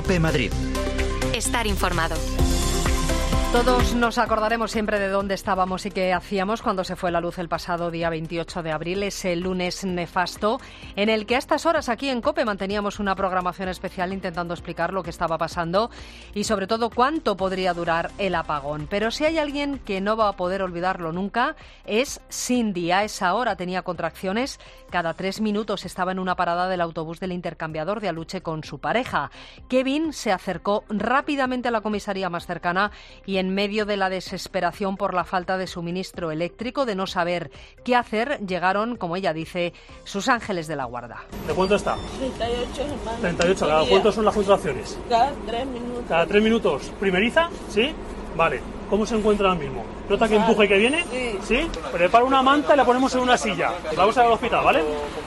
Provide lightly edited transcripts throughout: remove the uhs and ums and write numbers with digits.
COPE Madrid. Estar informado. Todos nos acordaremos siempre de dónde estábamos y qué hacíamos cuando se fue la luz el pasado día 28 de abril, ese lunes nefasto, en el que a estas horas aquí en COPE manteníamos una programación especial intentando explicar lo que estaba pasando y sobre todo cuánto podría durar el apagón. Pero si hay alguien que no va a poder olvidarlo nunca, es Cindy. A esa hora tenía contracciones, cada 3 minutos estaba en una parada del autobús del intercambiador de Aluche con su pareja. Kevin se acercó rápidamente a la comisaría más cercana y en medio de la desesperación por la falta de suministro eléctrico, de no saber qué hacer, llegaron, como ella dice, sus ángeles de la guarda. ¿De cuánto está? 38, hermano. 38, ¿cada cuánto son las contracciones? Cada 3 minutos. ¿Cada 3 minutos? ¿Primeriza? ¿Sí? Vale. ¿Cómo se encuentra ahora mismo? ¿Nota que empuje que viene? Sí. Prepara una manta y la ponemos en una silla. Vamos al hospital, ¿vale?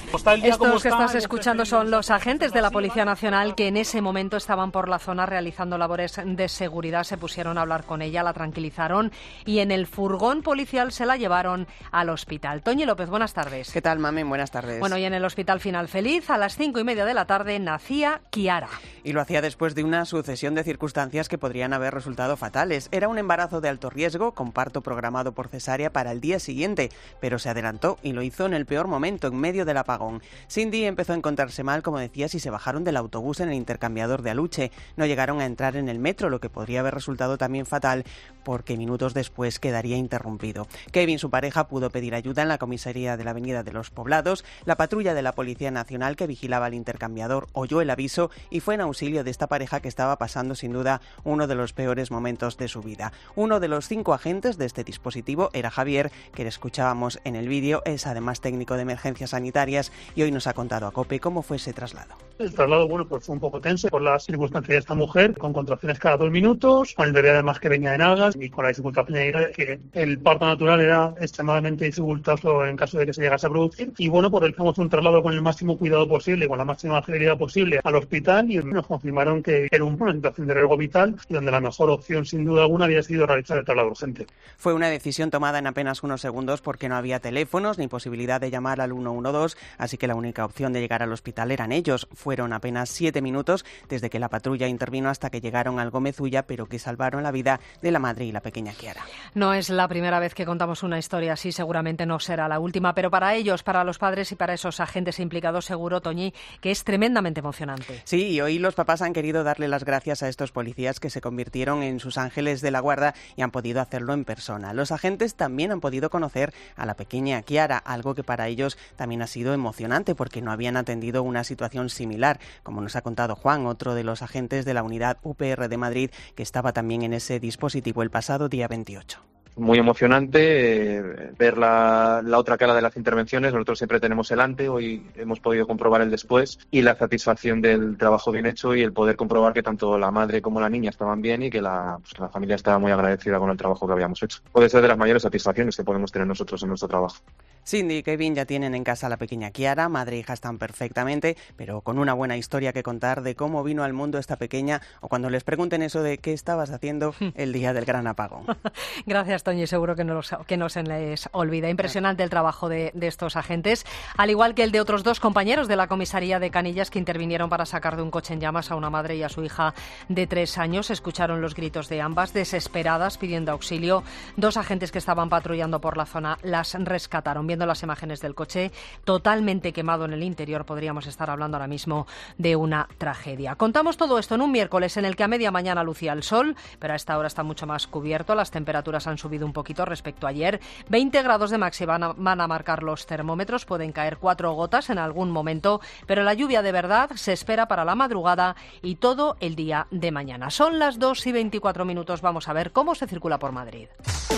Estos que estás escuchando son los agentes de la Policía Nacional que en ese momento estaban por la zona realizando labores de seguridad. Se pusieron a hablar con ella, la tranquilizaron y en el furgón policial se la llevaron al hospital. Toñi López, buenas tardes. ¿Qué tal, mami? Buenas tardes. Bueno, y en el Hospital Final Feliz, a las 5:30 de la tarde, nacía Kiara. Y lo hacía después de una sucesión de circunstancias que podrían haber resultado fatales. Era un embarazo de alto riesgo, con parto programado por cesárea para el día siguiente, pero se adelantó y lo hizo en el peor momento, en medio del apagón. Cindy empezó a encontrarse mal, como decías, y se bajaron del autobús en el intercambiador de Aluche. No llegaron a entrar en el metro, lo que podría haber resultado también fatal, porque minutos después quedaría interrumpido. Kevin, su pareja, pudo pedir ayuda en la comisaría de la Avenida de los Poblados. La patrulla de la Policía Nacional que vigilaba el intercambiador oyó el aviso y fue en auxilio de esta pareja que estaba pasando sin duda uno de los peores momentos de su vida. Uno de los 5 agentes de este dispositivo era Javier, que le escuchábamos en el vídeo. Es además técnico de emergencias sanitarias y hoy nos ha contado a COPE cómo fue ese traslado. El traslado, pues fue un poco tenso por las circunstancias de esta mujer, con contracciones cada 2 minutos, con el bebé además que venía en algas y con la dificultad de que el parto natural era extremadamente dificultoso en caso de que se llegase a producir. Y pues realizamos un traslado con el máximo cuidado posible, con la máxima agilidad posible al hospital y nos confirmaron que era una situación de riesgo vital y donde la mejor opción sin duda alguna había sido realizar el traslado urgente. Fue una decisión tomada en apenas unos segundos porque no había teléfonos ni posibilidad de llamar al 112, así que la única opción de llegar al hospital eran ellos. Fueron apenas 7 minutos desde que la patrulla intervino hasta que llegaron al Gómez Ulla, pero que salvaron la vida de la madre y la pequeña Kiara. No es la primera vez que contamos una historia así, seguramente no será la última, pero para ellos, para los padres y para esos agentes implicados, seguro, Toñi, que es tremendamente emocionante. Sí, y hoy los papás han querido darle las gracias a estos policías que se convirtieron en sus ángeles de la guarda y han podido hacerlo en persona. Los agentes también han podido conocer a la pequeña Kiara, algo que para ellos también ha sido emocionante porque no habían atendido una situación similar, como nos ha contado Juan, otro de los agentes de la unidad UPR de Madrid, que estaba también en ese dispositivo el pasado día 28. Muy emocionante ver la otra cara de las intervenciones. Nosotros siempre tenemos el ante, hoy hemos podido comprobar el después y la satisfacción del trabajo bien hecho y el poder comprobar que tanto la madre como la niña estaban bien y que la familia estaba muy agradecida con el trabajo que habíamos hecho. Puede ser de las mayores satisfacciones que podemos tener nosotros en nuestro trabajo. Cindy y Kevin ya tienen en casa a la pequeña Kiara, madre e hija están perfectamente, pero con una buena historia que contar de cómo vino al mundo esta pequeña o cuando les pregunten eso de qué estabas haciendo el día del gran apagón. Gracias, Toñi, seguro que no se les olvida. Impresionante el trabajo de estos agentes, al igual que el de otros 2 compañeros de la comisaría de Canillas que intervinieron para sacar de un coche en llamas a una madre y a su hija de 3 años. Escucharon los gritos de ambas, desesperadas, pidiendo auxilio. 2 agentes que estaban patrullando por la zona las rescataron. Viendo las imágenes del coche totalmente quemado en el interior, podríamos estar hablando ahora mismo de una tragedia. Contamos todo esto en un miércoles en el que a media mañana lucía el sol, pero a esta hora está mucho más cubierto. Las temperaturas han subido un poquito respecto a ayer. 20 grados de máxima van a marcar los termómetros. Pueden caer 4 gotas en algún momento, pero la lluvia de verdad se espera para la madrugada y todo el día de mañana. Son las 2:24. Vamos a ver cómo se circula por Madrid.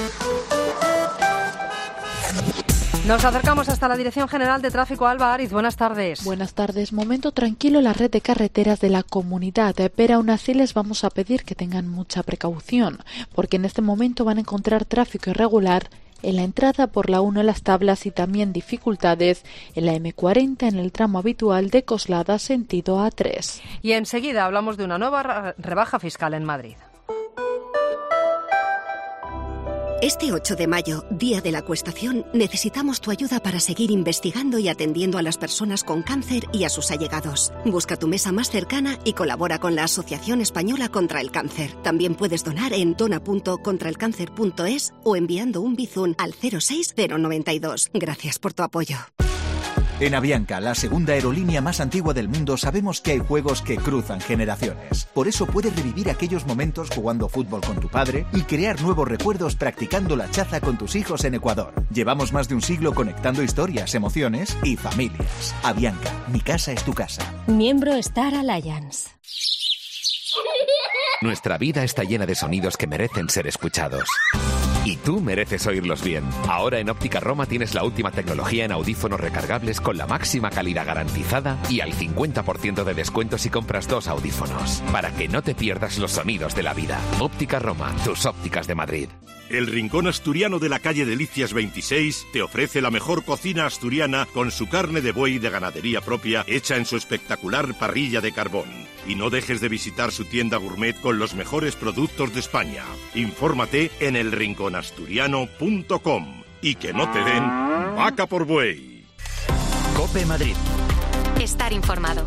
Nos acercamos hasta la Dirección General de Tráfico. Alba Ariz, buenas tardes. Buenas tardes. Momento tranquilo en la red de carreteras de la comunidad, pero aún así les vamos a pedir que tengan mucha precaución, porque en este momento van a encontrar tráfico irregular en la entrada por la 1 en Las Tablas y también dificultades en la M40 en el tramo habitual de Coslada sentido A3. Y enseguida hablamos de una nueva rebaja fiscal en Madrid. Este 8 de mayo, Día de la Acuestación, necesitamos tu ayuda para seguir investigando y atendiendo a las personas con cáncer y a sus allegados. Busca tu mesa más cercana y colabora con la Asociación Española contra el Cáncer. También puedes donar en dona.contraelcáncer.es o enviando un bizum al 06092. Gracias por tu apoyo. En Avianca, la segunda aerolínea más antigua del mundo, sabemos que hay juegos que cruzan generaciones. Por eso puedes revivir aquellos momentos jugando fútbol con tu padre y crear nuevos recuerdos practicando la chaza con tus hijos en Ecuador. Llevamos más de un siglo conectando historias, emociones y familias. Avianca, mi casa es tu casa. Miembro Star Alliance. Nuestra vida está llena de sonidos que merecen ser escuchados. Y tú mereces oírlos bien. Ahora en Óptica Roma tienes la última tecnología en audífonos recargables con la máxima calidad garantizada y al 50% de descuento si compras 2 audífonos. Para que no te pierdas los sonidos de la vida. Óptica Roma, tus ópticas de Madrid. El Rincón Asturiano de la calle Delicias 26 te ofrece la mejor cocina asturiana con su carne de buey de ganadería propia hecha en su espectacular parrilla de carbón. Y no dejes de visitar su tienda gourmet con los mejores productos de España. Infórmate en elrinconasturiano.com y que no te den vaca por buey. COPE Madrid. Estar informado.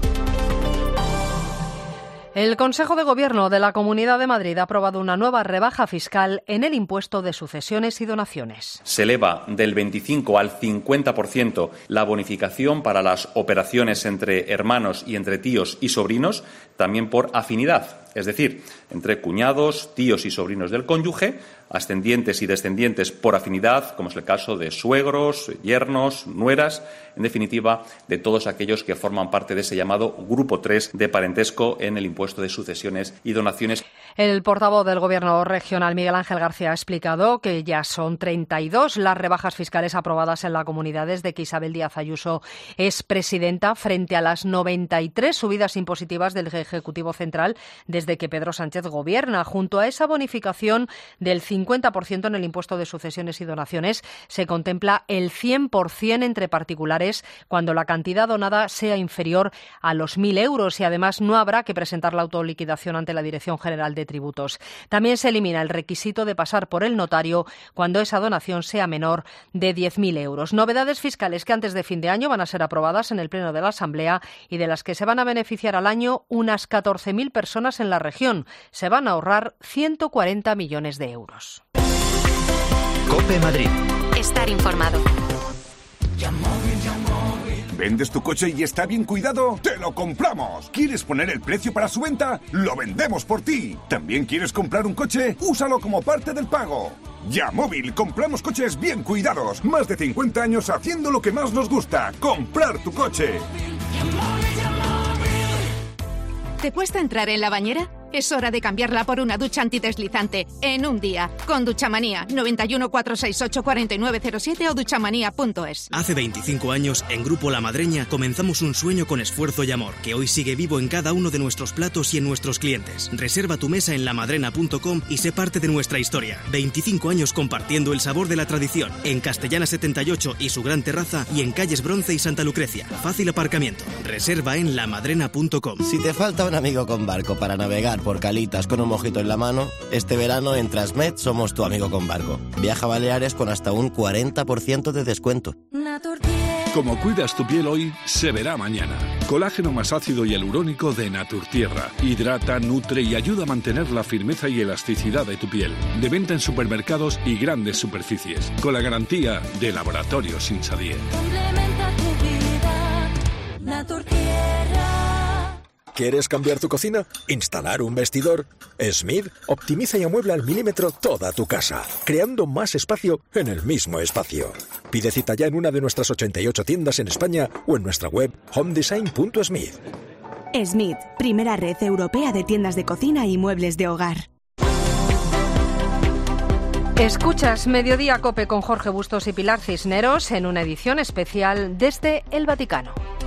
El Consejo de Gobierno de la Comunidad de Madrid ha aprobado una nueva rebaja fiscal en el impuesto de sucesiones y donaciones. Se eleva del 25 al 50% la bonificación para las operaciones entre hermanos y entre tíos y sobrinos, también por afinidad, es decir, entre cuñados, tíos y sobrinos del cónyuge, ascendientes y descendientes por afinidad, como es el caso de suegros, yernos, nueras, en definitiva, de todos aquellos que forman parte de ese llamado Grupo 3 de parentesco en el impuesto de sucesiones y donaciones. El portavoz del Gobierno regional, Miguel Ángel García, ha explicado que ya son 32 las rebajas fiscales aprobadas en la comunidad desde que Isabel Díaz Ayuso es presidenta, frente a las 93 subidas impositivas del Ejecutivo Central desde que Pedro Sánchez gobierna. Junto a esa bonificación del 50% en el impuesto de sucesiones y donaciones, se contempla el 100% entre particulares cuando la cantidad donada sea inferior a los 1.000 euros y además no habrá que presentar la autoliquidación ante la Dirección General de Tributos. También se elimina el requisito de pasar por el notario cuando esa donación sea menor de 10.000 euros. Novedades fiscales que antes de fin de año van a ser aprobadas en el Pleno de la Asamblea y de las que se van a beneficiar al año unas 14.000 personas en la región. Se van a ahorrar 140 millones de euros. COPE Madrid. Estar informado. ¿Vendes tu coche y está bien cuidado? ¡Te lo compramos! ¿Quieres poner el precio para su venta? ¡Lo vendemos por ti! ¿También quieres comprar un coche? ¡Úsalo como parte del pago! Yamóvil, compramos coches bien cuidados. Más de 50 años haciendo lo que más nos gusta, comprar tu coche. ¿Te cuesta entrar en la bañera? Es hora de cambiarla por una ducha antideslizante en un día. Con Duchamanía, 91 468 4907 o duchamanía.es. Hace 25 años, en Grupo La Madreña, comenzamos un sueño con esfuerzo y amor, que hoy sigue vivo en cada uno de nuestros platos y en nuestros clientes. Reserva tu mesa en lamadrena.com y sé parte de nuestra historia. 25 años compartiendo el sabor de la tradición. En Castellana 78 y su gran terraza, y en calles Bronce y Santa Lucrecia. Fácil aparcamiento. Reserva en lamadrena.com. Si te falta un amigo con barco para navegar por calitas con un mojito en la mano, este verano en Transmed somos tu amigo con barco. Viaja a Baleares con hasta un 40% de descuento. Como cuidas tu piel hoy, se verá mañana. Colágeno más ácido y hialurónico de Naturtierra. Hidrata, nutre y ayuda a mantener la firmeza y elasticidad de tu piel. De venta en supermercados y grandes superficies. Con la garantía de Laboratorios Insadier. Complementa tu vida, Naturtierra. ¿Quieres cambiar tu cocina? ¿Instalar un vestidor? Smith optimiza y amuebla al milímetro toda tu casa, creando más espacio en el mismo espacio. Pide cita ya en una de nuestras 88 tiendas en España o en nuestra web homedesign.smith. Smith, primera red europea de tiendas de cocina y muebles de hogar. Escuchas Mediodía COPE con Jorge Bustos y Pilar Cisneros en una edición especial desde el Vaticano.